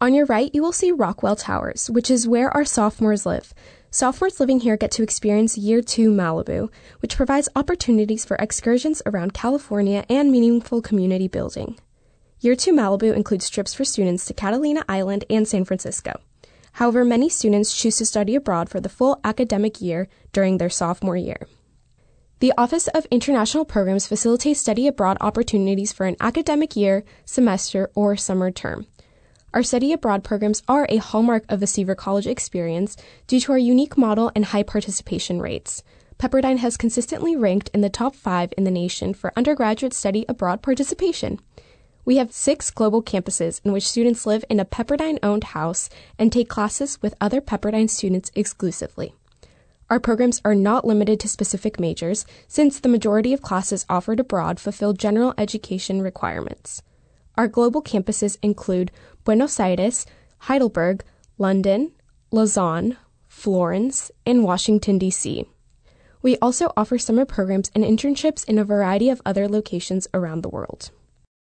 On your right, you will see Rockwell Towers, which is where our sophomores live. Sophomores living here get to experience Year 2 Malibu, which provides opportunities for excursions around California and meaningful community building. Year 2 Malibu includes trips for students to Catalina Island and San Francisco. However, many students choose to study abroad for the full academic year during their sophomore year. The Office of International Programs facilitates study abroad opportunities for an academic year, semester, or summer term. Our study abroad programs are a hallmark of the Seaver College experience due to our unique model and high participation rates. Pepperdine has consistently ranked in the top 5 in the nation for undergraduate study abroad participation. We have 6 global campuses in which students live in a Pepperdine-owned house and take classes with other Pepperdine students exclusively. Our programs are not limited to specific majors, since the majority of classes offered abroad fulfill general education requirements. Our global campuses include Buenos Aires, Heidelberg, London, Lausanne, Florence, and Washington, D.C. We also offer summer programs and internships in a variety of other locations around the world.